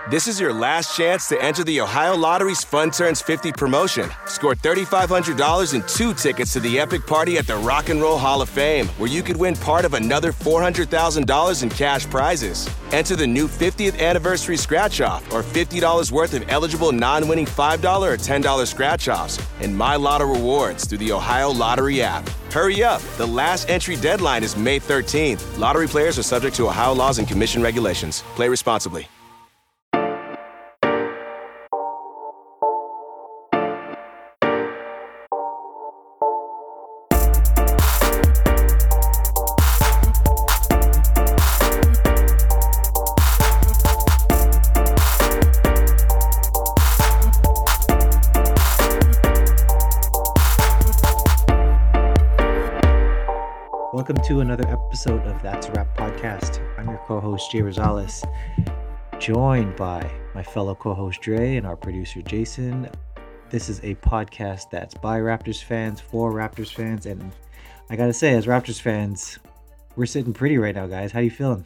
This is your last chance to enter the Ohio Lottery's Fun Turns 50 promotion. Score $3,500 and 2 tickets to the epic party at the Rock and Roll Hall of Fame, where you could win part of another $400,000 in cash prizes. Enter the new 50th anniversary scratch-off or $50 worth of eligible non-winning $5 or $10 scratch-offs and My Lotto rewards through the Ohio Lottery app. Hurry up. The last entry deadline is May 13th. Lottery players are subject to Ohio laws and commission regulations. Play responsibly. Welcome to another episode of That's a Wrap podcast. I'm your co-host Jay Rosales, joined by my fellow co-host Dre and our producer Jason. This is a podcast that's by Raptors fans for Raptors fans, and I gotta say, as Raptors fans, we're sitting pretty right now, guys. How you feeling?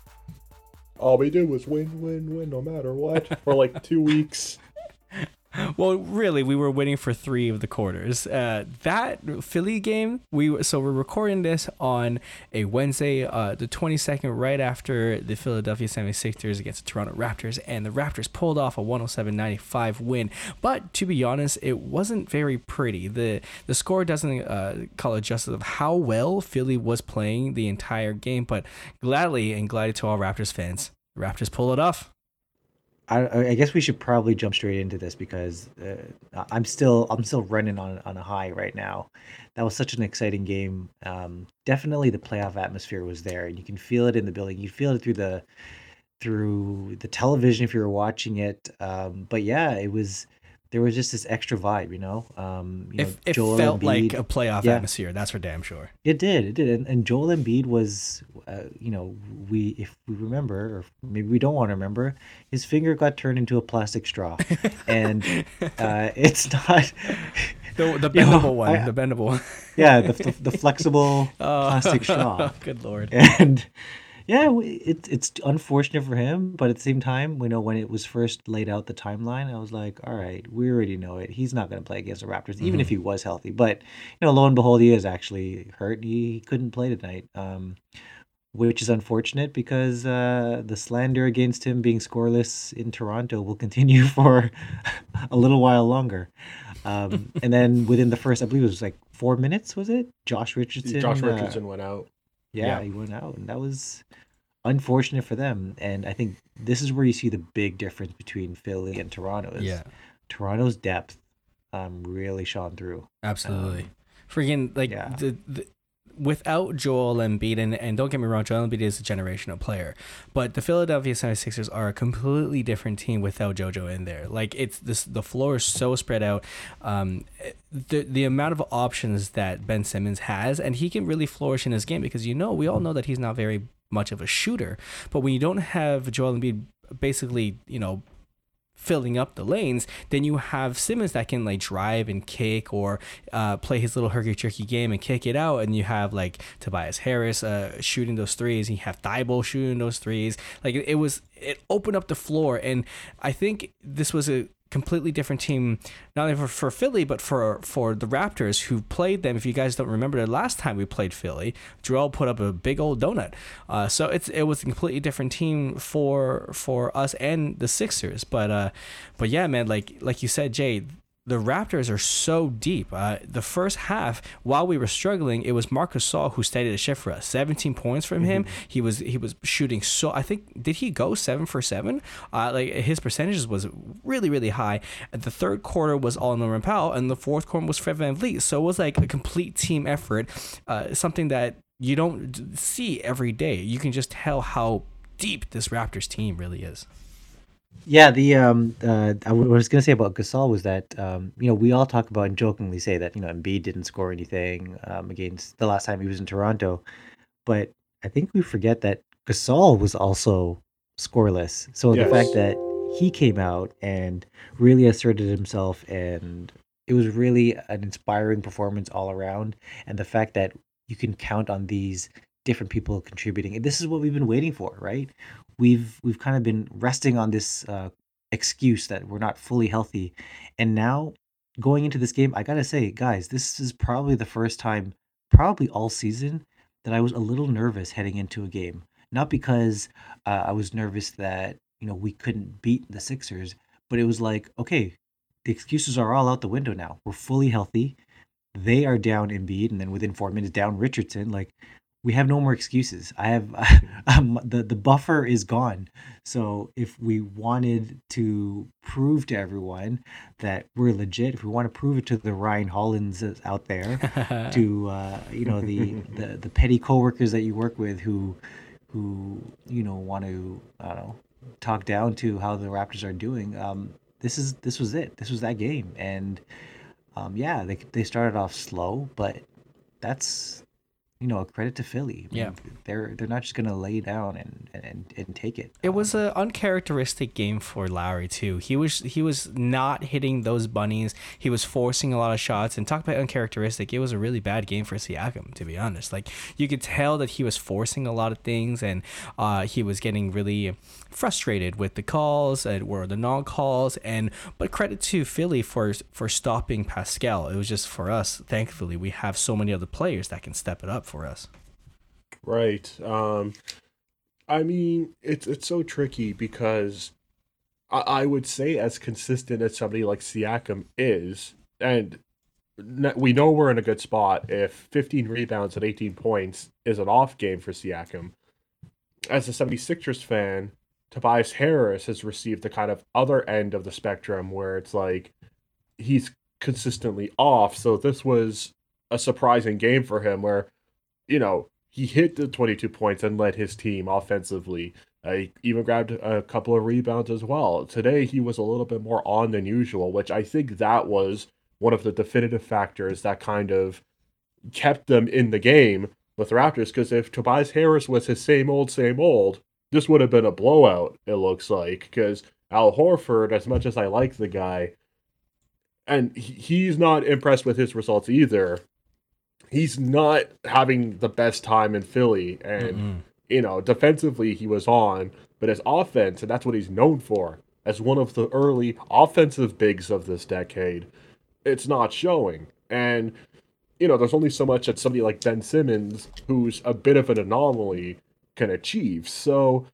All we do is win, no matter what, for like 2 weeks. Well, really, we were winning for 3 of the quarters. That Philly game, we're recording this on a Wednesday, the 22nd, right after the Philadelphia 76ers against the Toronto Raptors, and the Raptors pulled off a 107-95 win. But to be honest, it wasn't very pretty. The score doesn't call it justice of how well Philly was playing the entire game, but gladly to all Raptors fans, the Raptors pull it off. I guess we should probably jump straight into this because I'm still running on a high right now. That was such an exciting game. Definitely the playoff atmosphere was there, and you can feel it in the building. You feel it through the television if you were watching it. But yeah, there was just this extra vibe, you know. It Joel felt Embiid, like a playoff atmosphere. That's for damn sure. It did. And Joel Embiid was, if we remember, or maybe we don't want to remember, his finger got turned into a plastic straw, and it's not the bendable one. The bendable. Yeah, the flexible plastic straw. Good Lord. And yeah, it's unfortunate for him, but at the same time, when it was first laid out the timeline, I was like, all right, we already know it. He's not going to play against the Raptors, even if he was healthy. But lo and behold, he is actually hurt. He couldn't play tonight, which is unfortunate because the slander against him being scoreless in Toronto will continue for a little while longer. And then within the first, I believe it was like 4 minutes, was it? Josh Richardson went out. Yeah, he went out, and that was unfortunate for them. And I think this is where you see the big difference between Philly and Toronto. Toronto's depth really shone through. Absolutely. Without Joel Embiid, and don't get me wrong, Joel Embiid is a generational player, but the Philadelphia 76ers are a completely different team without JoJo in there. Like, the floor is so spread out. The amount of options that Ben Simmons has, and he can really flourish in his game because we all know that he's not very much of a shooter. But when you don't have Joel Embiid basically, filling up the lanes, then you have Simmons that can like drive and kick or play his little herky-jerky game and kick it out, and you have like Tobias Harris shooting those threes, and you have Thibault shooting those threes. Like it opened up the floor, and I think this was a completely different team, not only for Philly, but for the Raptors who played them. If you guys don't remember, the last time we played Philly, Joel put up a big old donut. So it was a completely different team for us and the Sixers. But yeah, man, like you said, Jay, the Raptors are so deep. The first half, while we were struggling, it was Marc Gasol who steadied the ship for us. 17 points from him. He was shooting so. I think, did he go 7 for 7? His percentages was really, really high. The third quarter was all Norman Powell, and the fourth quarter was Fred VanVleet. So it was like a complete team effort. Something that you don't see every day. You can just tell how deep this Raptors team really is. Yeah, what I was gonna say about Gasol was that we all talk about and jokingly say that Embiid didn't score anything against the last time he was in Toronto, but I think we forget that Gasol was also scoreless. So the fact that he came out and really asserted himself, and it was really an inspiring performance all around, and the fact that you can count on these different people contributing, and this is what we've been waiting for, right? we've kind of been resting on this excuse that we're not fully healthy, and now going into this game, I gotta say, guys, this is probably the first time, probably all season, that I was a little nervous heading into a game. Not because I was nervous that we couldn't beat the Sixers, but it was like, okay, the excuses are all out the window now. We're fully healthy. They are down Embiid, and then within 4 minutes down Richardson. Like, we have no more excuses. I have the buffer is gone. So if we wanted to prove to everyone that we're legit, if we want to prove it to the Ryan Hollands out there, to the petty coworkers that you work with who want to, I don't know, talk down to how the Raptors are doing. This was it. This was that game, and yeah, they started off slow, but that's a credit to Philly. I mean, they're not just gonna lay down and take it. It was an uncharacteristic game for Lowry too. He was not hitting those bunnies. He was forcing a lot of shots. And talk about uncharacteristic, it was a really bad game for Siakam, to be honest. Like, you could tell that he was forcing a lot of things, and he was getting really frustrated with the calls or the non-calls. But credit to Philly for stopping Pascal. It was just, for us, thankfully, we have so many other players that can step it up for us. Right. I mean, it's so tricky because I would say, as consistent as somebody like Siakam is, and we know we're in a good spot if 15 rebounds and 18 points is an off game for Siakam. As a 76ers fan, Tobias Harris has received the kind of other end of the spectrum where it's like he's consistently off. So this was a surprising game for him where, he hit the 22 points and led his team offensively. He even grabbed a couple of rebounds as well. Today, he was a little bit more on than usual, which I think that was one of the definitive factors that kind of kept them in the game with the Raptors. Because if Tobias Harris was his same old, this would have been a blowout, it looks like. Because Al Horford, as much as I like the guy, and he's not impressed with his results either, he's not having the best time in Philly. And, defensively he was on, but his offense, and that's what he's known for, as one of the early offensive bigs of this decade, it's not showing. And, there's only so much that somebody like Ben Simmons, who's a bit of an anomaly, can achieve. So,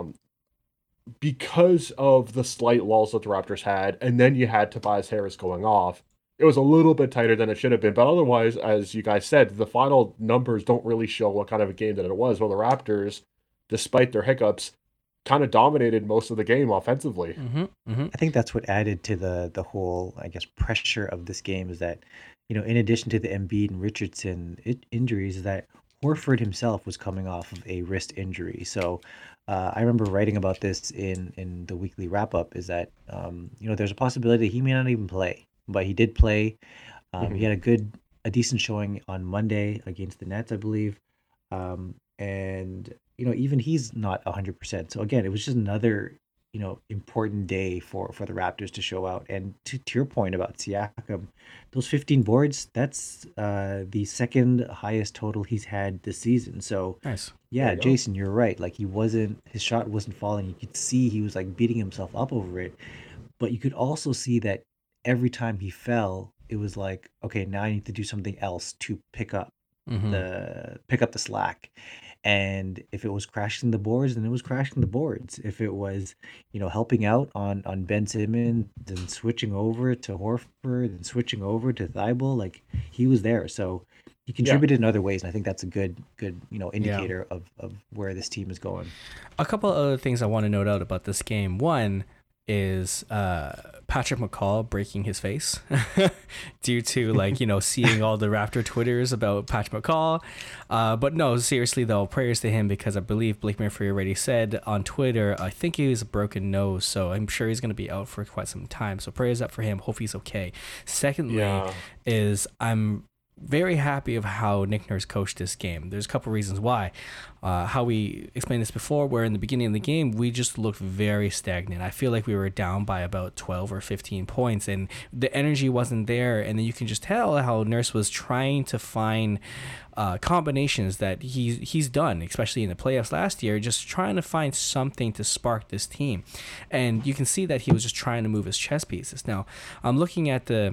because of the slight lulls that the Raptors had, and then you had Tobias Harris going off, it was a little bit tighter than it should have been. But otherwise, as you guys said, the final numbers don't really show what kind of a game that it was. Well, the Raptors, despite their hiccups, kind of dominated most of the game offensively. I think that's what added to the whole, I guess, pressure of this game, is that, in addition to the Embiid and Richardson injuries, is that Horford himself was coming off of a wrist injury. So I remember writing about this in the weekly wrap-up, is that, there's a possibility he may not even play. But he did play. He had a decent showing on Monday against the Nets, I believe. And, even he's not 100%. So again, it was just another, important day for the Raptors to show out. And to your point about Siakam, those 15 boards, that's the second highest total he's had this season. So nice. Yeah, Jason, you're right. Like, his shot wasn't falling. You could see he was like beating himself up over it. But you could also see that every time he fell, it was like, okay, now I need to do something else to pick up the slack. And if it was crashing the boards, then it was crashing the boards. If it was, helping out on Ben Simmons, then switching over to Horford, and switching over to Thibault, like, he was there. So he contributed in other ways, and I think that's a good indicator of where this team is going. A couple of other things I want to note out about this game. One is Patrick McCall breaking his face due to seeing all the Raptor Twitters about Patrick McCall. But no, seriously though, prayers to him, because I believe Blake Murphy already said on Twitter, I think he was a broken nose, so I'm sure he's going to be out for quite some time. So prayers up for him. Hope he's okay. Secondly, is I'm very happy of how Nick Nurse coached this game. There's a couple reasons why. How we explained this before, where in the beginning of the game, we just looked very stagnant. I feel like we were down by about 12 or 15 points, and the energy wasn't there. And then you can just tell how Nurse was trying to find combinations that he's done, especially in the playoffs last year, just trying to find something to spark this team. And you can see that he was just trying to move his chess pieces. Now, I'm looking at the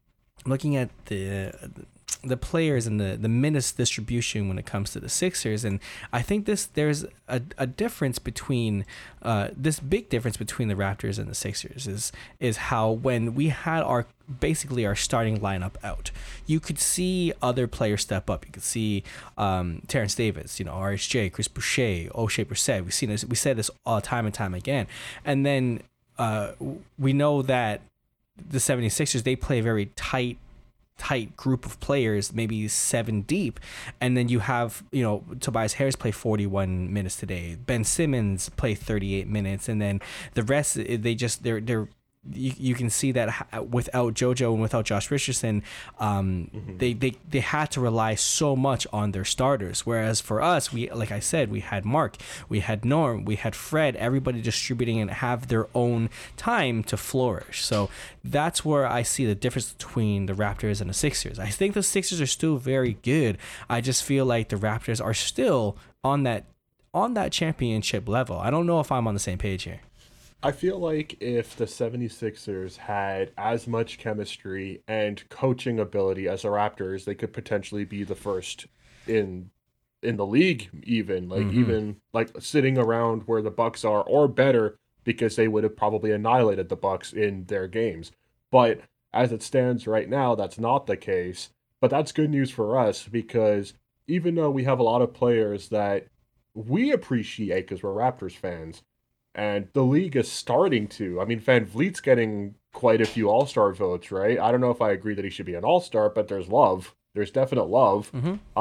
players and the minutes distribution when it comes to the Sixers, and I think there's a difference between this big difference between the Raptors and the Sixers is how when we had our starting lineup out, you could see other players step up. You could see Terrence Davis, RHJ, Chris Boucher, O'Shea Brissett. We said this all time and time again, and then we know that the 76ers, they play a very tight group of players, maybe 7 deep, and then you have Tobias Harris play 41 minutes today, Ben Simmons play 38 minutes, and then the rest they're you can see that without JoJo and without Josh Richardson, they had to rely so much on their starters. Whereas for us, like I said, we had Mark, we had Norm, we had Fred, everybody distributing and have their own time to flourish. So that's where I see the difference between the Raptors and the Sixers. I think the Sixers are still very good. I just feel like the Raptors are still on that championship level. I don't know if I'm on the same page here. I feel like if the 76ers had as much chemistry and coaching ability as the Raptors, they could potentially be the first in the league, even like sitting around where the Bucks are or better, because they would have probably annihilated the Bucks in their games. But as it stands right now, that's not the case. But that's good news for us, because even though we have a lot of players that we appreciate because we're Raptors fans, and the league is starting to. I mean, Van Vliet's getting quite a few All-Star votes, right? I don't know if I agree that he should be an All-Star, but there's love. There's definite love.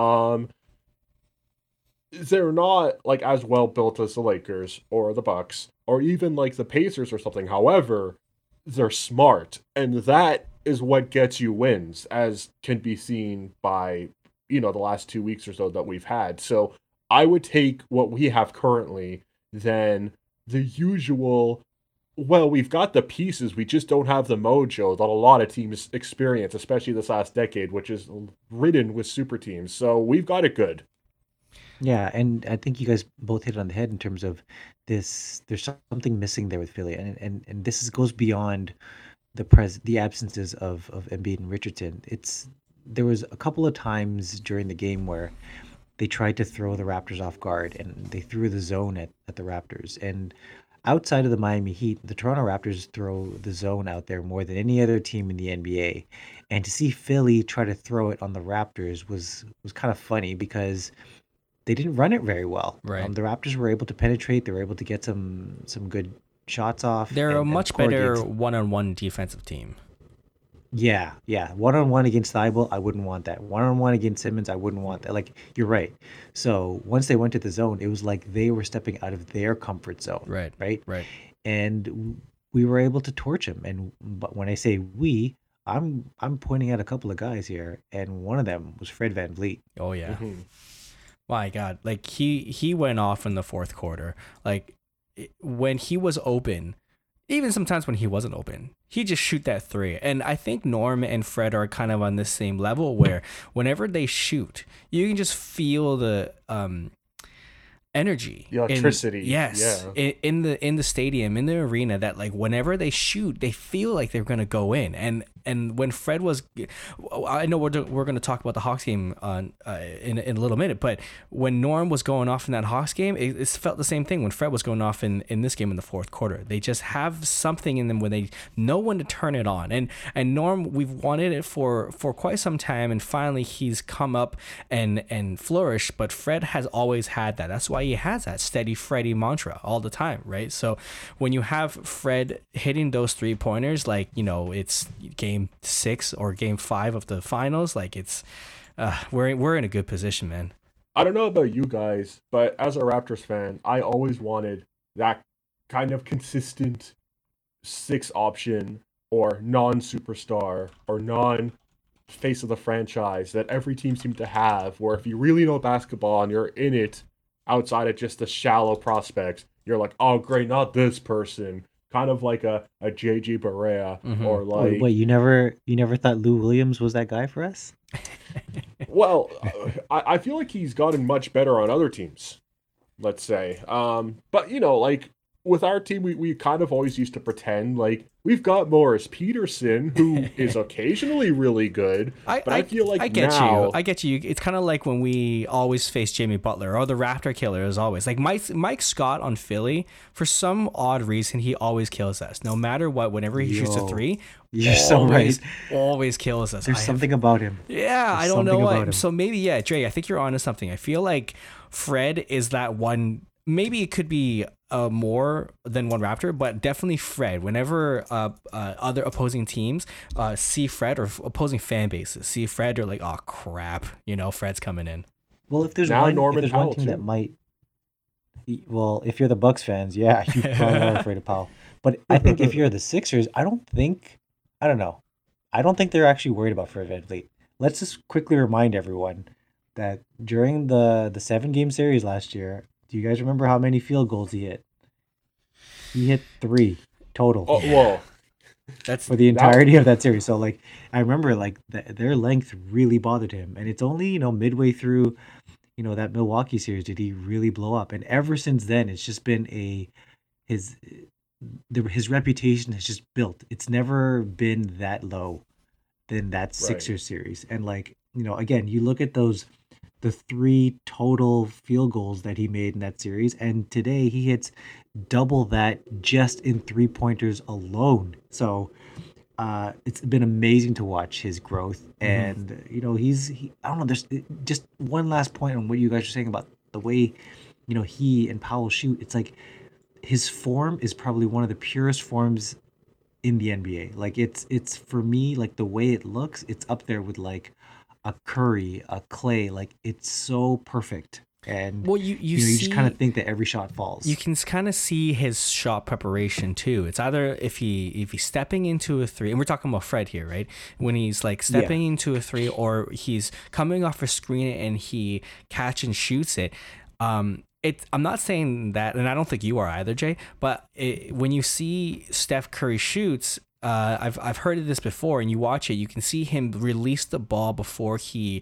They're not like as well built as the Lakers or the Bucks or even like the Pacers or something. However, they're smart, and that is what gets you wins, as can be seen by the last 2 weeks or so that we've had. So I would take what we have currently than the usual, well, we've got the pieces, we just don't have the mojo that a lot of teams experience, especially this last decade, which is ridden with super teams. So we've got it good. Yeah, and I think you guys both hit it on the head in terms of this. There's something missing there with Philly, and this goes beyond the absences of Embiid and Richardson. There was a couple of times during the game where they tried to throw the Raptors off guard, and they threw the zone at the Raptors. And outside of the Miami Heat, the Toronto Raptors throw the zone out there more than any other team in the NBA. And to see Philly try to throw it on the Raptors was kind of funny, because they didn't run it very well. Right. The Raptors were able to penetrate. They were able to get some good shots off. They're a much better one-on-one defensive team. Yeah. One-on-one against Thibault, I wouldn't want that. One-on-one against Simmons, I wouldn't want that. Like, you're right. So once they went to the zone, it was like they were stepping out of their comfort zone. Right. And we were able to torch him. But when I say we, I'm pointing at a couple of guys here, and one of them was Fred VanVleet. Oh yeah. My God, like he went off in the fourth quarter. Like when he was open, even sometimes when he wasn't open, he just shoot that three. And I think Norm and Fred are kind of on the same level, where whenever they shoot, you can just feel the energy, the electricity. In the stadium, in the arena, that like whenever they shoot, they feel like they're gonna go in. And when Fred was, I know we're going to talk about the Hawks game in a little minute, but when Norm was going off in that Hawks game, it felt the same thing when Fred was going off in this game in the fourth quarter. They just have something in them when they know when to turn it on. And Norm, we've wanted it for quite some time, and finally he's come up and flourished, but Fred has always had that. That's why he has that steady Freddy mantra all the time, right? So when you have Fred hitting those 3-pointers, like, it's game 6 or game 5 of the finals, like it's we're in a good position, man. I don't know about you guys, but as a Raptors fan, I always wanted that kind of consistent 6 option or non-superstar or face of the franchise that every team seemed to have, where if you really know basketball and you're in it outside of just the shallow prospects, you're like, oh, great, not this person. Kind of like a JJ Barea or like... Wait, you never thought Lou Williams was that guy for us? Well, I feel like he's gotten much better on other teams, let's say. But, like, with our team, we kind of always used to pretend, like, we've got Morris Peterson, who is occasionally really good, but I feel like I get now... you. I get you. It's kind of like when we always face Jimmy Butler, or the Raptor killer as always. Like Mike Scott on Philly, for some odd reason, he always kills us. No matter what, whenever he shoots a three, you're so right. Always kills us. There's something about him. Yeah, I don't know what. So maybe, yeah, Dre, I think you're onto something. I feel like Fred is that one. Maybe it could be more than one Raptor, but definitely Fred. Whenever other opposing teams see Fred, or opposing fan bases see Fred, they're like, oh crap, Fred's coming in. Well, if there's one team that might, well, if you're the Bucks fans, yeah, you probably are afraid of Powell. But I think if you're the Sixers, I don't think they're actually worried about Fred VanVleet. Let's just quickly remind everyone that during the 7-game series last year, do you guys remember how many field goals he hit? He hit 3 total. Oh, whoa. That's for the entirety of that series. So, like, I remember, like, their length really bothered him. And it's only, midway through, that Milwaukee series did he really blow up. And ever since then, it's just been his reputation has just built. It's never been that low than that Sixers series. And, like, again, you look at the 3 total field goals that he made in that series, and today he hits double that just in 3-pointers alone. So it's been amazing to watch his growth. And I don't know, there's just one last point on what you guys are saying about the way he and Powell shoot. It's like his form is probably one of the purest forms in the NBA. Like it's for me, like the way it looks, it's up there with like a Curry, a Clay. Like it's so perfect. And you just kind of think that every shot falls. You can kind of see his shot preparation too. It's either if he's stepping into a 3, and we're talking about Fred here, right? When he's like stepping into a 3, or he's coming off a screen and he catch and shoots it. I'm not saying that, and I don't think you are either, Jay. But when you see Steph Curry shoots, I've heard of this before, and you watch it, you can see him release the ball before he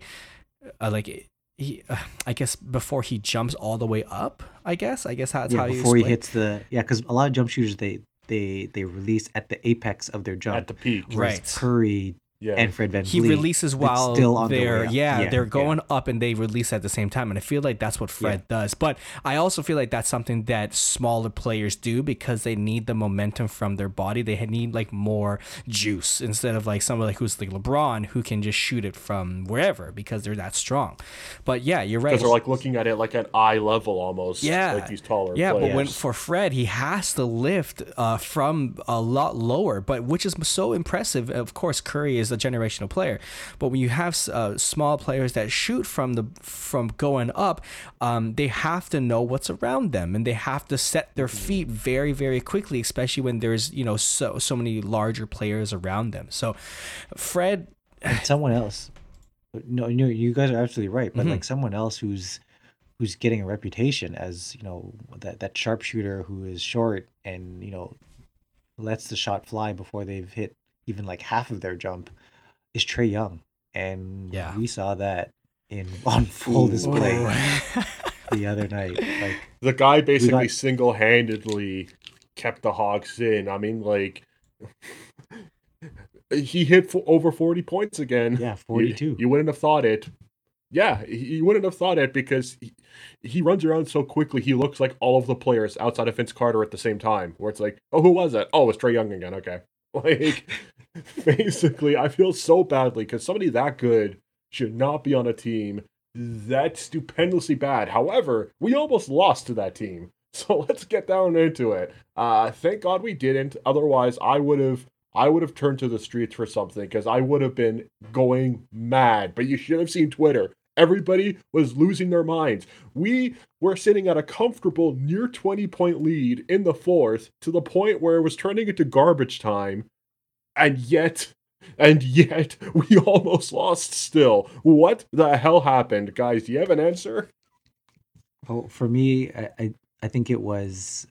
I guess before he jumps all the way up. I guess that's how you before he hits because a lot of jump shooters they release at the apex of their jump at the peak, right? Curry and Fred VanVleet. He releases while still on they're they're going up, and they release at the same time. And I feel like that's what Fred does. But I also feel like that's something that smaller players do because they need the momentum from their body. They need like more juice instead of like someone like who's like LeBron, who can just shoot it from wherever because they're that strong. But yeah, you're right. Because they're like looking at it like at eye level almost. Yeah, like these taller players. But for Fred, he has to lift from a lot lower, but which is so impressive. Of course, Curry is a generational player, but when you have small players that shoot from going up, they have to know what's around them, and they have to set their feet very, very quickly, especially when there's so many larger players around them. So Fred and someone else, no, you guys are absolutely right, but like someone else who's getting a reputation as that sharpshooter who is short and lets the shot fly before they've hit even like half of their jump is Trae Young. And we saw that on full display the other night. Like the guy basically single-handedly kept the Hawks in. I mean, like he hit over 40 points again. Yeah, 42. You wouldn't have thought it. Yeah, you wouldn't have thought it because he runs around so quickly. He looks like all of the players outside of Vince Carter at the same time. Where it's like, oh, who was that? Oh, it's Trae Young again. Okay. Like, basically, I feel so badly because somebody that good should not be on a team that's stupendously bad. However, we almost lost to that team. So let's get down into it. Thank God we didn't. Otherwise, I would have turned to the streets for something because I would have been going mad. But you should have seen Twitter. Everybody was losing their minds. We were sitting at a comfortable near 20-point lead in the fourth to the point where it was turning into garbage time. And yet And yet, we almost lost still. What the hell happened? Guys, do you have an answer? Well, for me, I think it was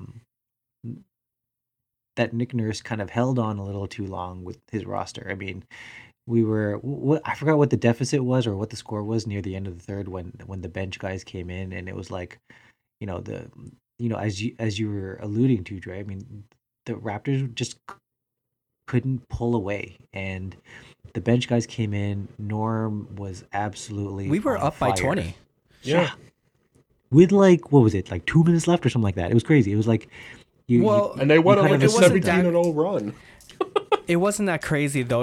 that Nick Nurse kind of held on a little too long with his roster. I mean, we were I forgot what the deficit was or what the score was near the end of the third when the bench guys came in, and it was like, as you were alluding to, Dre. I mean, the Raptors just couldn't pull away, and the bench guys came in. Norm was absolutely We were on up by fire. 20. Yeah. With like, what was it, like 2 minutes left or something like that? It was crazy. It was like And they went on kind like of a wasn't 17-0 run. It wasn't that crazy though.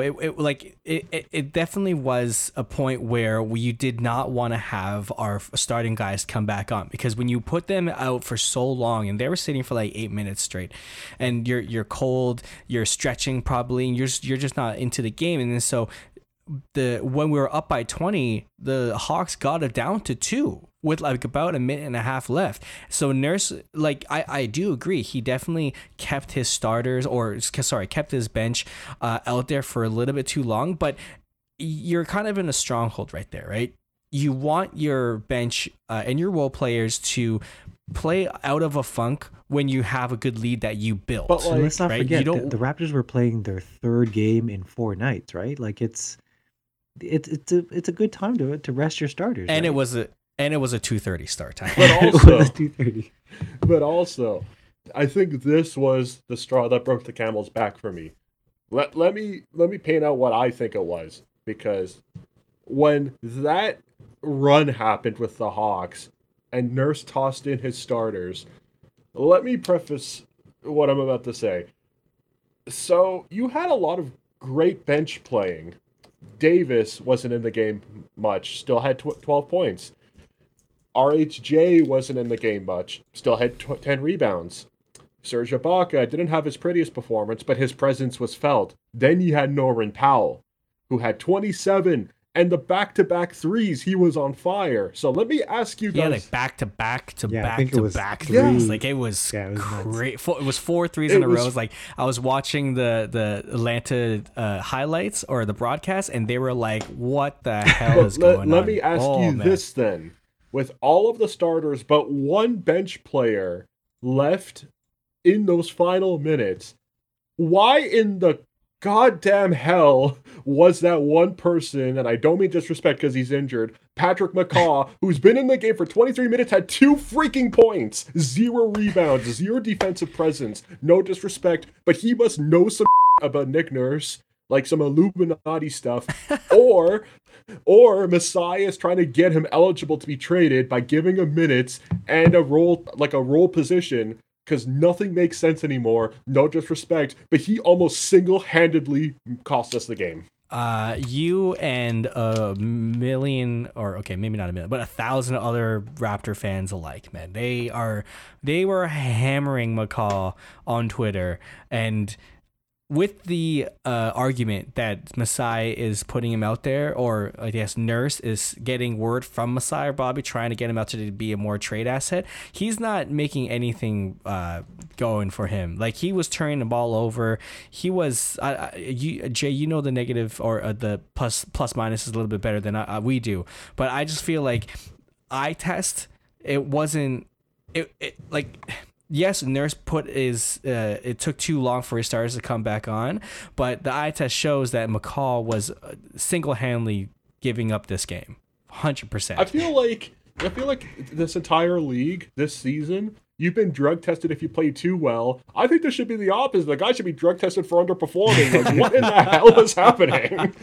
It definitely was a point where you did not want to have our starting guys come back on, because when you put them out for so long and they were sitting for like 8 minutes straight, and you're cold, you're stretching probably, and you're just not into the game, and then so when we were up by 20, the Hawks got it down to 2 with like about a minute and a half left. So Nurse, like I do agree, he definitely kept his starters, kept his bench out there for a little bit too long. But you're kind of in a stronghold right there, right? You want your bench and your role players to play out of a funk when you have a good lead that you built. But, And let's not right? forget, You don't- the Raptors were playing their third game in 4 nights, right? Like it's a good time to rest your starters. and right? it was a 2:30 start time. But It also, was 2:30. but also, I think this was the straw that broke the camel's back for me. Let me paint out what I think it was, because when that run happened with the Hawks and Nurse tossed in his starters, let me preface what I'm about to say. So you had a lot of great bench playing. Davis wasn't in the game much, still had 12 points. RHJ wasn't in the game much, still had 10 rebounds. Serge Ibaka didn't have his prettiest performance, but his presence was felt. Then you had Norman Powell, who had 27, and the back-to-back threes, he was on fire. So let me ask you Yeah, guys... like back to back to Yeah, I back think it to was back Yeah. threes. Like it was, Yeah, it was nuts. great. It was 4 threes in It a row. was- It was like I was watching the Atlanta highlights or the broadcast, and they were like, "What the hell But is going on?" let me ask Oh, you man. this then. With all of the starters but one bench player left in those final minutes, why in the goddamn hell was that one person, and I don't mean disrespect because he's injured, Patrick McCaw, who's been in the game for 23 minutes, had 2 freaking points, 0 rebounds, 0 defensive presence, no disrespect, but he must know some about Nick Nurse, like some Illuminati stuff, or Messiah is trying to get him eligible to be traded by giving him minutes and a role position, because nothing makes sense anymore. No disrespect, but he almost single-handedly cost us the game. You and a million, or okay, maybe not a million, but 1,000 other Raptor fans alike, man. They were hammering McCaw on Twitter, and with the argument that Masai is putting him out there, or I guess Nurse is getting word from Masai or Bobby trying to get him out to be a more trade asset, he's not making anything going for him. Like, he was turning the ball over. He was, Jay, you know the negative or the plus minus is a little bit better than we do, but I just feel like eye test, it wasn't, it like... Yes, Nurse it took too long for his stars to come back on, but the eye test shows that McCaw was single-handedly giving up this game, 100%. I feel like this entire league this season, you've been drug tested if you play too well. I think this should be the opposite. The guy should be drug tested for underperforming. Like, what in the hell is happening?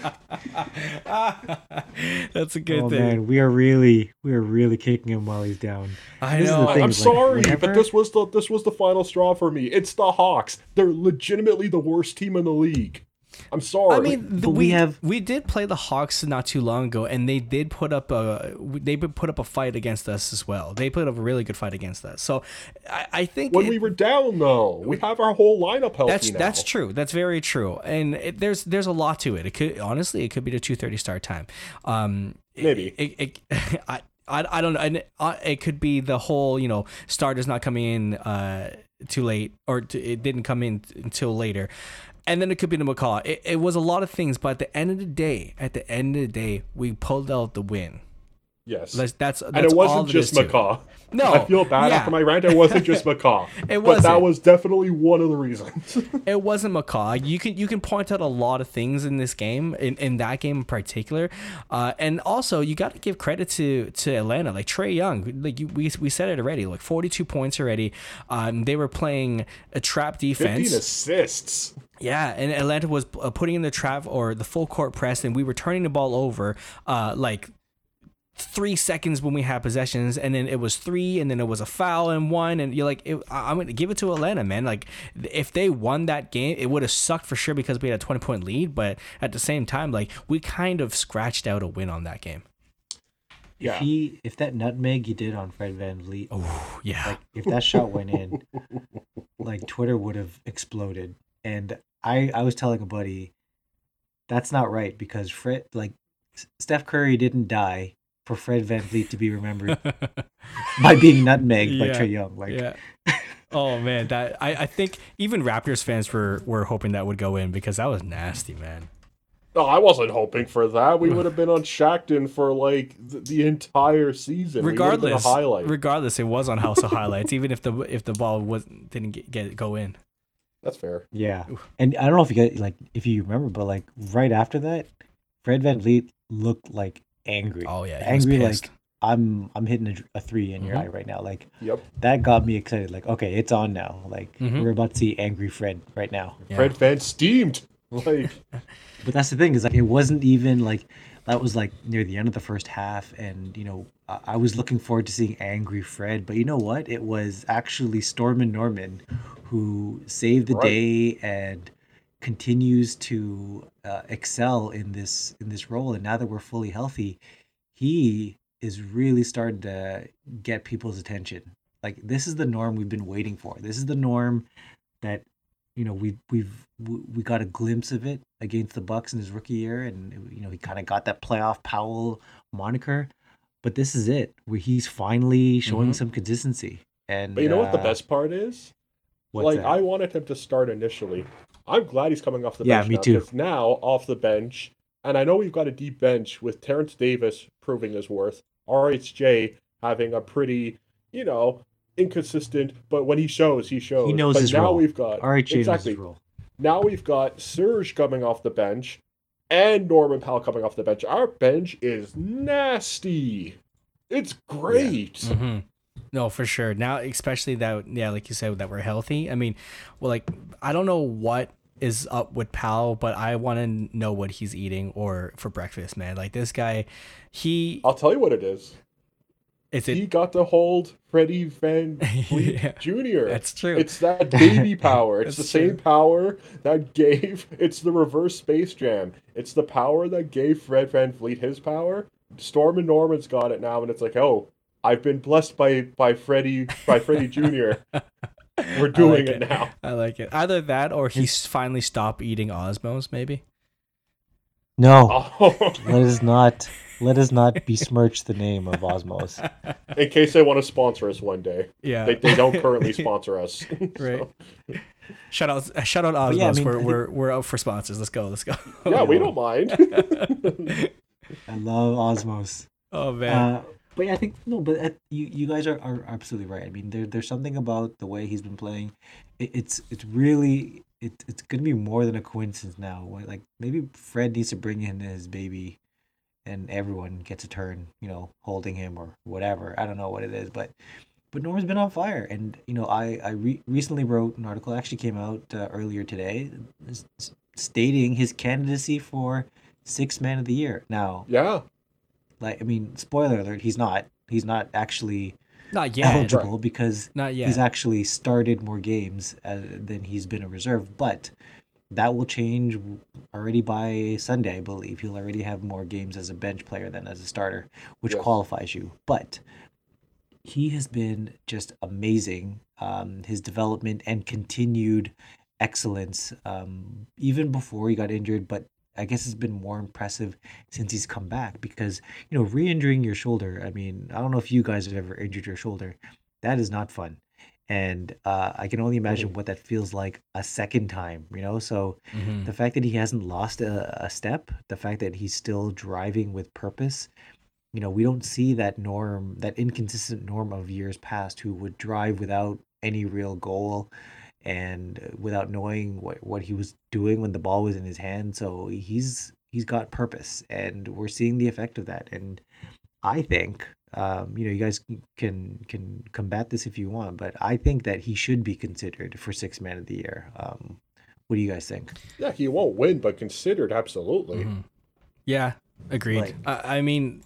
That's a good Oh thing. man, we are really kicking him while he's down. I This is know. the thing, I'm like, sorry, but whenever- this was the final straw for me. It's the Hawks. They're legitimately the worst team in the league. I'm sorry. I mean, But we did play the Hawks not too long ago, and they did put up a fight against us as well. They put up a really good fight against us. So I think when we were down, though, we have our whole lineup healthy now. that's true. That's very true. And there's a lot to it. It could honestly, it could be the 2:30 start time. Maybe. I don't know. And it could be the whole, starters not coming in too late, or it didn't come in until later. And then it could be the McCaw. It was a lot of things, but at the end of the day, we pulled out the win. Yes. That's and it wasn't just McCaw. No. I feel bad after my rant. It wasn't just McCaw. But that was definitely one of the reasons. It wasn't McCaw. You can point out a lot of things in this game, in that game in particular. And also, you got to give credit to Atlanta. Like Trae Young, like we said it already, like 42 points already. They were playing a trap defense. 15 assists. Yeah, and Atlanta was putting in the trap or the full court press, and we were turning the ball over like 3 seconds when we had possessions, and then it was 3, and then it was a foul and 1, and you're like, I'm gonna give it to Atlanta, man. Like, if they won that game, it would have sucked for sure because we had a 20-point lead, but at the same time, like, we kind of scratched out a win on that game. Yeah. If that nutmeg he did on Fred VanVleet, oh yeah, like if that shot went in, like Twitter would have exploded. And I was telling a buddy, that's not right, because Steph Curry didn't die for Fred VanVleet to be remembered by being nutmegged by Trae Young. Like, yeah. Oh man, that I think even Raptors fans were hoping that would go in, because that was nasty, man. No, I wasn't hoping for that. We would have been on Shackton for like the entire season. Regardless, highlight. It was on House of Highlights, even if the ball didn't go in. That's fair. Yeah, and I don't know if you remember, but like right after that, Fred VanVleet looked like angry. Oh yeah, angry, like I'm hitting a 3 in your eye right now. Like, yep, that got me excited. Like, okay, it's on now. Like, we're about to see angry Fred right now. Yeah. Fred Van steamed. Like, but that's the thing, is like it wasn't even like that was like near the end of the first half, and I was looking forward to seeing angry Fred, but you know what? It was actually Stormin Norman who saved the day and continues to excel in this role. And now that we're fully healthy, he is really starting to get people's attention. Like, this is the norm we've been waiting for. This is the norm that we got a glimpse of it against the Bucks in his rookie year, and he kind of got that playoff Powell moniker. But this is it, where he's finally showing some consistency. And but you know what the best part is? What's that? I wanted him to start initially. I'm glad he's coming off the Yeah, bench me now, too. because now off the bench, and I know we've got a deep bench with Terrence Davis proving his worth, RHJ having a pretty, inconsistent, but when he shows, he shows. He knows but his now role. We've got RHJ knows his role. Now we've got Serge coming off the bench and Norman Powell coming off the bench. Our bench is nasty. It's great. Yeah. Mm-hmm. No, for sure. Now, especially that, like you said, that we're healthy. I mean, I don't know what is up with Powell, but I want to know what he's eating or for breakfast, man. Like, this guy, I'll tell you what it is. He got to hold Freddie VanVleet Jr. That's true. It's that baby power. It's the same power that gave. It's the reverse Space Jam. It's the power that gave Fred VanVleet his power. Stormin Norman's got it now, and it's like, oh, I've been blessed by Freddie Jr. We're doing it now. I like it. Either that, or he's finally stopped eating Osmos, maybe. No, let us not besmirch the name of Osmos. In case they want to sponsor us one day. Yeah, they don't currently sponsor us. Right. Shout out Osmos. Yeah, we're out for sponsors. Let's go. Yeah, we don't mind. I love Osmos. Oh man. But yeah, I think you guys are absolutely right. I mean, there's something about the way he's been playing. It's really gonna be more than a coincidence now. Like, maybe Fred needs to bring in his baby, and everyone gets a turn, holding him or whatever. I don't know what it is, but Norman's been on fire. And I recently wrote an article, actually came out earlier today, stating his candidacy for Sixth Man of the Year. Now, yeah. Like, I mean, spoiler alert, he's not actually not yet eligible, because not yet. He's actually started more games than he's been a reserve. But that will change already by Sunday, I believe. He'll already have more games as a bench player than as a starter, which qualifies you. But he has been just amazing. His development and continued excellence, even before he got injured, but I guess it's been more impressive since he's come back, because, re-injuring your shoulder, I mean, I don't know if you guys have ever injured your shoulder. That is not fun. And I can only imagine what that feels like a second time, you know? So Mm-hmm. the fact that he hasn't lost a step, the fact that he's still driving with purpose, you know, we don't see that norm, that inconsistent norm of years past who would drive without any real goal and without knowing what he was doing when the ball was in his hand. So he's got purpose, and we're seeing the effect of that. And I think, you know, you guys can combat this if you want, but I think that he should be considered for Sixth Man of the Year. What do you guys think? Yeah, he won't win, but considered absolutely. Mm-hmm. Yeah, agreed. Like, I mean,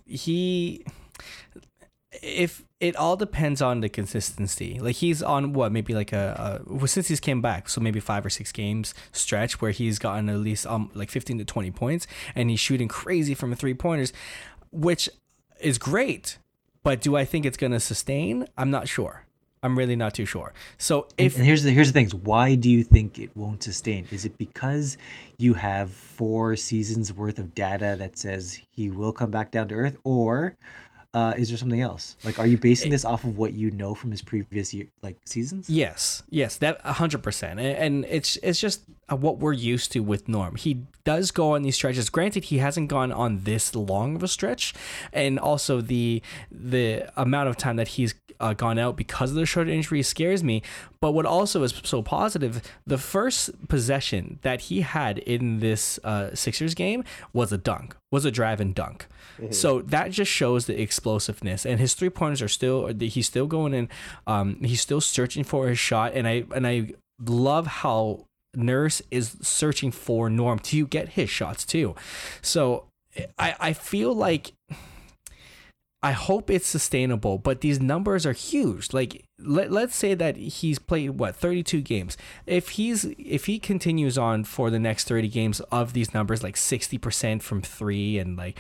if it all depends on the consistency. Like he's on what, maybe like well, since he's came back, so maybe 5 or 6 games stretch where he's gotten at least like 15 to 20 points, and he's shooting crazy from 3-pointers, which is great. But do I think it's gonna sustain? I'm not sure. I'm really not too sure. So if and here's the thing: is why do you think it won't sustain? Is it because you have 4 seasons worth of data that says he will come back down to earth, or is there something else? Like, are you basing this off of what you know from his previous year, like seasons? Yes, that 100%, and it's just what we're used to with Norm. He does go on these stretches. Granted, he hasn't gone on this long of a stretch, and also the amount of time that he's gone out because of the shoulder injury scares me. But what also is so positive, the first possession that he had in this Sixers game was a drive and dunk. Mm-hmm. So that just shows the explosiveness, and his 3-pointers are still, he's still going in, he's still searching for his shot, and I love how Nurse is searching for Norm to get his shots too. So I feel like, I hope it's sustainable, but these numbers are huge. Like let's say that he's played 32 games. If he continues on for the next 30 games of these numbers, like 60% from 3 and like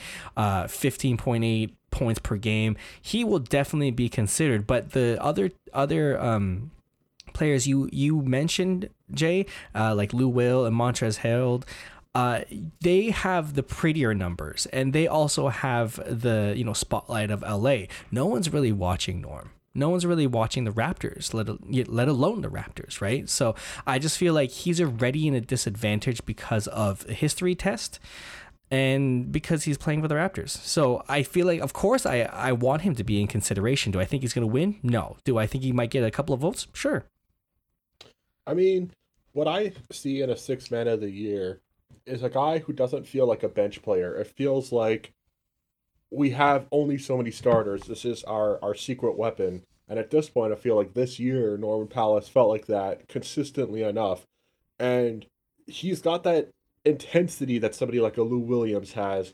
15.8 points per game, he will definitely be considered. But the other players you mentioned, Jay, like Lou Will and Montrezl Harrell, they have the prettier numbers, and they also have the spotlight of LA. No one's really watching Norm. No one's really watching the Raptors, let alone the Raptors, right? So I just feel like he's already in a disadvantage because of a history test and because he's playing for the Raptors. So I feel like, of course, I want him to be in consideration. Do I think he's going to win? No. Do I think he might get a couple of votes? Sure. I mean, what I see in a Sixth Man of the Year is a guy who doesn't feel like a bench player. It feels like we have only so many starters. This is our secret weapon. And at this point, I feel like this year, Norman Powell has felt like that consistently enough. And he's got that intensity that somebody like a Lou Williams has,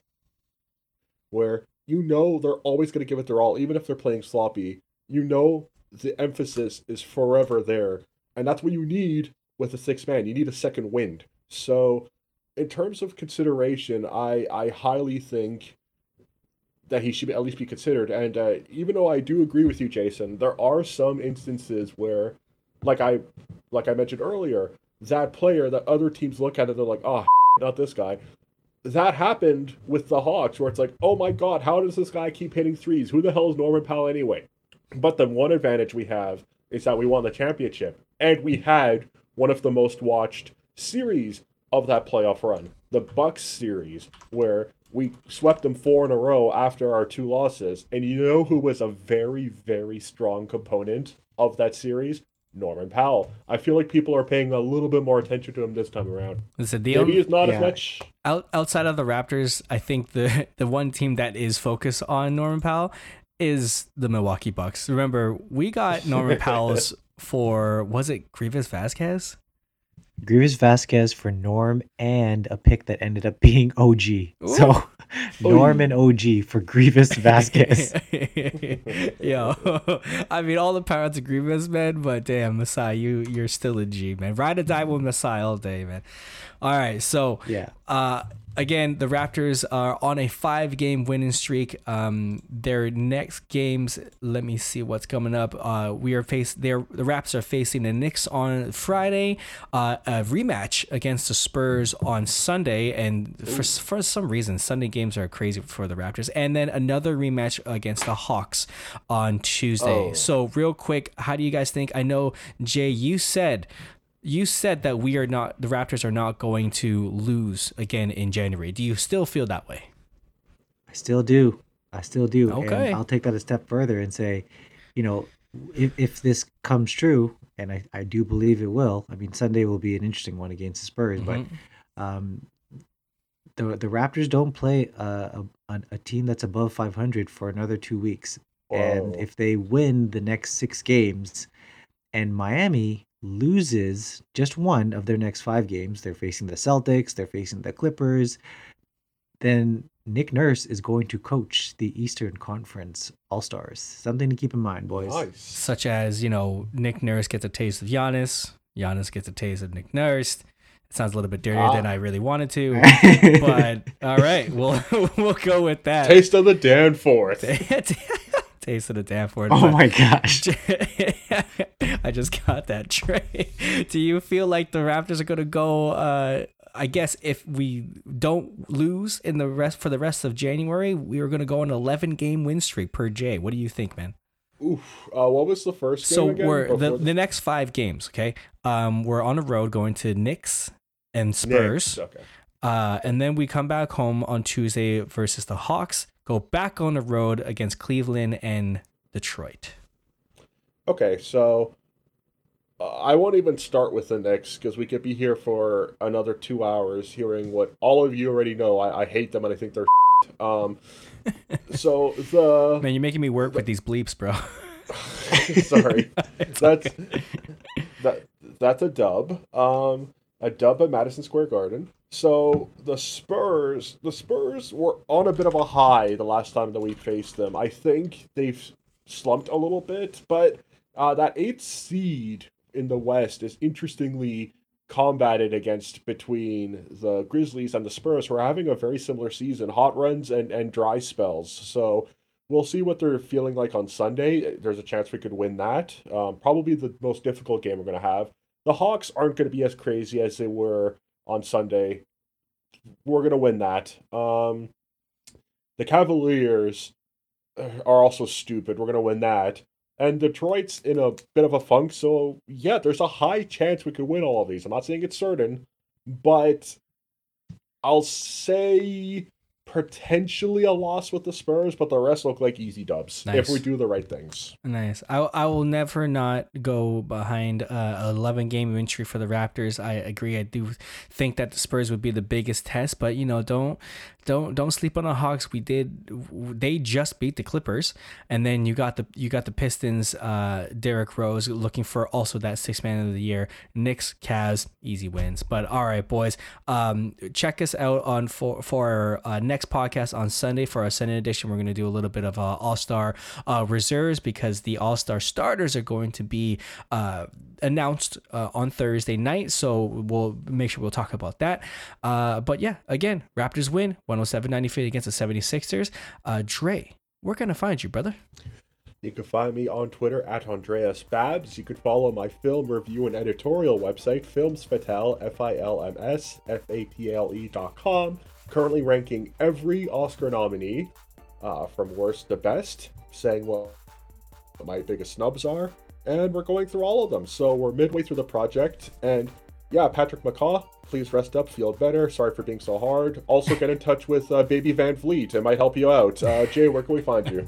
where they're always going to give it their all, even if they're playing sloppy. The emphasis is forever there. And that's what you need with a sixth man. You need a second wind. So in terms of consideration, I highly think that he should at least be considered. And even though I do agree with you, Jason, there are some instances where, like I mentioned earlier, that player that other teams look at it, they're like, oh, not this guy. That happened with the Hawks, where it's like, oh my God, how does this guy keep hitting threes? Who the hell is Norman Powell anyway? But the one advantage we have is that we won the championship, and we had one of the most watched series of that playoff run, the Bucks series, where we swept them 4 in a row after our 2 losses. And you know who was a very, very strong component of that series? Norman Powell. I feel like people are paying a little bit more attention to him this time around. Maybe it's not as much. Outside of the Raptors, I think the one team that is focused on Norman Powell is the Milwaukee Bucks. Remember, we got Norman Powell's for, was it Grievous Vasquez? Grievous Vasquez for Norm, and a pick that ended up being OG. Ooh. So Norm and OG for Grievous Vasquez. Yo, I mean, all the power to Grievous, man, but damn, Masai, you're still a G, man. Ride or die with Masai all day, man. All right, so yeah, Again, the Raptors are on a 5-game winning streak. Their next games, let me see what's coming up. The Raps are facing the Knicks on Friday, a rematch against the Spurs on Sunday, and for some reason, Sunday games are crazy for the Raptors. And then another rematch against the Hawks on Tuesday. Oh. So real quick, how do you guys think? I know, Jay, you said that the Raptors are not going to lose again in January. Do you still feel that way? I still do. Okay. And I'll take that a step further and say, if this comes true, and I do believe it will. I mean, Sunday will be an interesting one against the Spurs, but the Raptors don't play a team that's above 500 for another 2 weeks. Whoa. And if they win the next 6 games, and Miami loses just one of their next 5 games, they're facing the Celtics, they're facing the Clippers, then Nick Nurse is going to coach the Eastern Conference All-Stars. Something to keep in mind, boys. Nice. Such as, Nick Nurse gets a taste of Giannis. Giannis gets a taste of Nick Nurse. It sounds a little bit dirtier than I really wanted to. But all right, we'll go with that. Taste of the Danforth. Taste of the Danforth. Oh my gosh. I just got that, Trey. Do you feel like the Raptors are going to go, I guess if we don't lose for the rest of January, we are going to go on an 11-game win streak per Jay. What do you think, man? Oof. What was the first game So again? we're the next 5 games, okay? We're on the road going to Knicks and Spurs. Knicks, okay. And then we come back home on Tuesday versus the Hawks, go back on the road against Cleveland and Detroit. Okay, so I won't even start with the Knicks because we could be here for another 2 hours hearing what all of you already know. I hate them and I think they're so the Man, you're making me work with these bleeps, bro. sorry. That's a dub. A dub at Madison Square Garden. So the Spurs were on a bit of a high the last time that we faced them. I think they've slumped a little bit, but that 8th seed in the West is interestingly combated against between the Grizzlies and the Spurs, who are having a very similar season, hot runs and dry spells. So we'll see what they're feeling like on Sunday. There's a chance we could win that. Probably the most difficult game we're going to have. The Hawks aren't going to be as crazy as they were on Sunday. We're going to win that. The Cavaliers are also stupid. We're going to win that. And Detroit's in a bit of a funk, so yeah, there's a high chance we could win all of these. I'm not saying it's certain, but I'll say potentially a loss with the Spurs, but the rest look like easy dubs if we do the right things. Nice. I will never not go behind an 11-game win streak for the Raptors. I agree. I do think that the Spurs would be the biggest test, but don't sleep on the Hawks. They just beat the Clippers, and then you got the Pistons. Derrick Rose looking for also that 6th man of the year. Knicks, Cavs, easy wins. But all right, boys, check us out for our next podcast on Sunday. For our Sunday edition, we're going to do a little bit of All-Star reserves because the All-Star starters are going to be announced on Thursday night, so we'll make sure we'll talk about that. But yeah, again, Raptors win 107-95 against the 76ers. Dre, where can I find you, brother? You can find me on Twitter at Andreas Babs. You could follow my film review and editorial website, Filmsfatale, FILMSFATLE.com. Currently ranking every Oscar nominee from worst to best, saying what my biggest snubs are, and we're going through all of them. So we're midway through the project, and yeah, Patrick McCaw, please rest up, feel better. Sorry for being so hard. Also get in touch with Baby Van Vliet. It might help you out. Jay, where can we find you?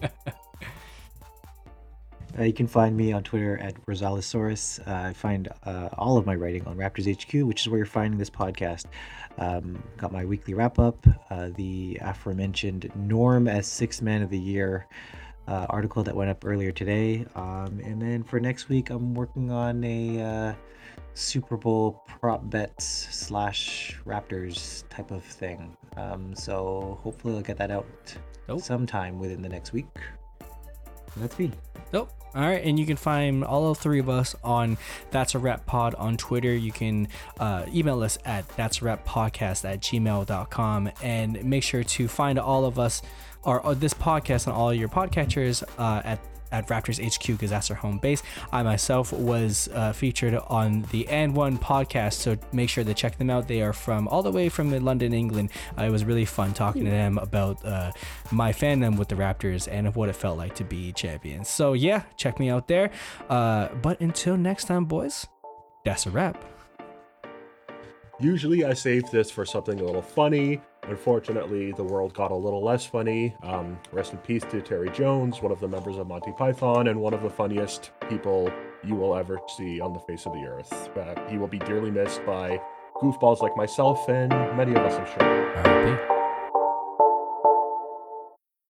You can find me on Twitter at Rosalesaurus. I find all of my writing on Raptors HQ, which is where you're finding this podcast. Got my weekly wrap-up, the aforementioned Norm as 6th Man of the Year article that went up earlier today. And then for next week, I'm working on a Super Bowl prop bets / Raptors type of thing. So hopefully I'll get that out sometime within the next week. Let's be. Dope. All right, and you can find all three of us on That's a Wrap Pod on Twitter. You can email us at that'sawrappodcast@gmail.com, and make sure to find all of us or this podcast on all your podcatchers at Raptors HQ, because that's our home base. I myself was featured on the And One podcast, so make sure to check them out. They are from all the way from London, England. It was really fun talking to them about my fandom with the Raptors and what it felt like to be champions. So yeah, check me out there. But until next time, boys, that's a wrap. Usually I save this for something a little funny. Unfortunately, the world got a little less funny. Rest in peace to Terry Jones, one of the members of Monty Python and one of the funniest people you will ever see on the face of the earth. He will be dearly missed by goofballs like myself and many of us, I'm sure. R.I.P.